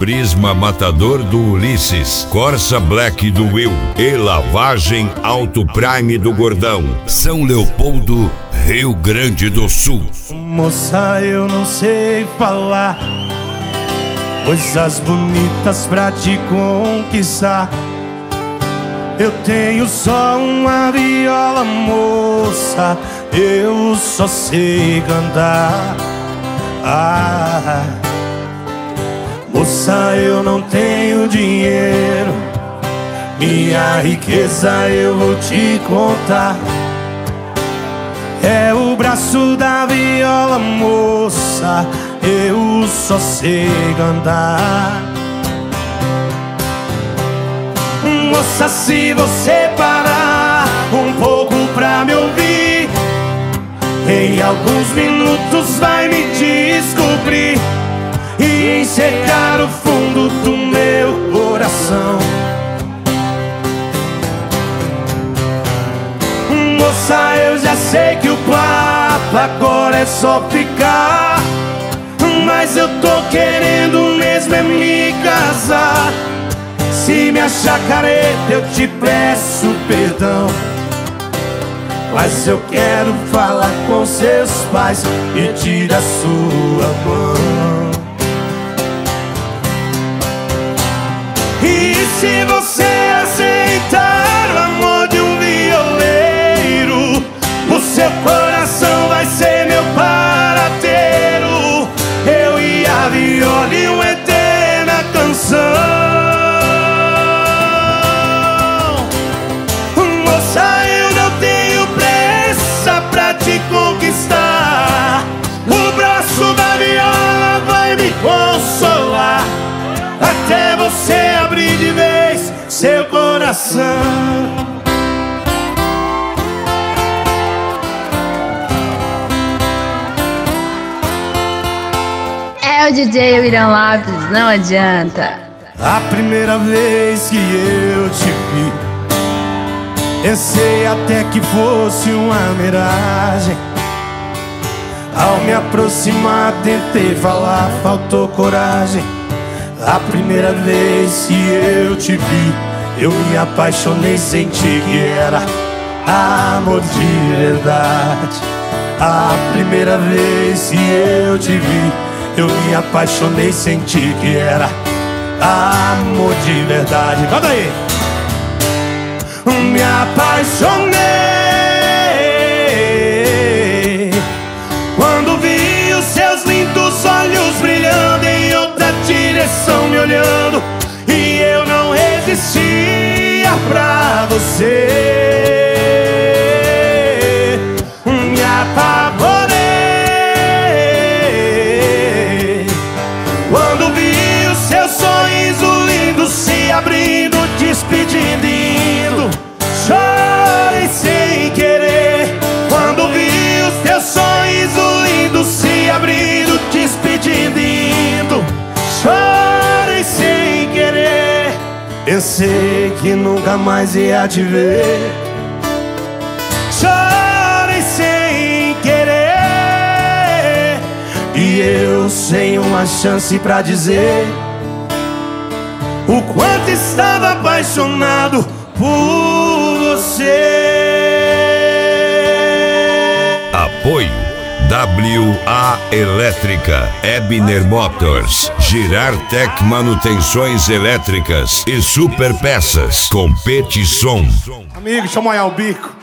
Prisma Matador do Ulisses, Corsa Black do Will e Lavagem Auto Prime do Gordão. São Leopoldo, Rio Grande do Sul. Moça, eu não sei falar coisas bonitas pra te conquistar. Eu tenho só uma viola, moça, eu só sei cantar. Moça, eu não tenho dinheiro, minha riqueza eu vou te contar. É o braço da viola, moça, eu só sei cantar. Moça, se você parar um pouco pra me ouvir, em alguns minutos vai me descobrir e enxergar o fundo do meu coração. Moça, eu já sei que o papo agora é só ficar, mas eu tô querendo mesmo é me casar. Se me achar careta eu te peço perdão, mas eu quero falar com seus pais e tira a sua mão. E se você aceitar o amor de um violeiro, o seu coração vai ser meu paradeiro. Eu e a viola e uma eterna canção. Moça, eu não tenho pressa pra te conquistar. O braço da viola vai me consolar até você abrir de vez seu coração. É o DJ William Lopes, não adianta. A primeira vez que eu te vi, pensei até que fosse uma miragem. Ao me aproximar tentei falar, faltou coragem. A primeira vez que eu te vi, eu me apaixonei, senti que era amor de verdade. A primeira vez que eu te vi, eu me apaixonei, senti que era amor de verdade. Canta aí! Me apaixonei quando vi os seus lindos olhos brilhando em outra direção me olhando, e eu não resistia pra você. Me apavorei quando vi o seu sorriso lindo se abrindo, despedindo e indo. Chorei sem querer quando vi o seu sorriso lindo se abrindo, despedindo e indo. Chorei sem querer, pensei que nunca mais ia te ver. Chorei sem querer, e eu sem uma chance pra dizer o quanto estava apaixonado por você. Apoio WA Elétrica, Ebner Motors, Girartec Manutenções Elétricas e Super Peças, Competição. Amigo, deixa eu molhar o bico.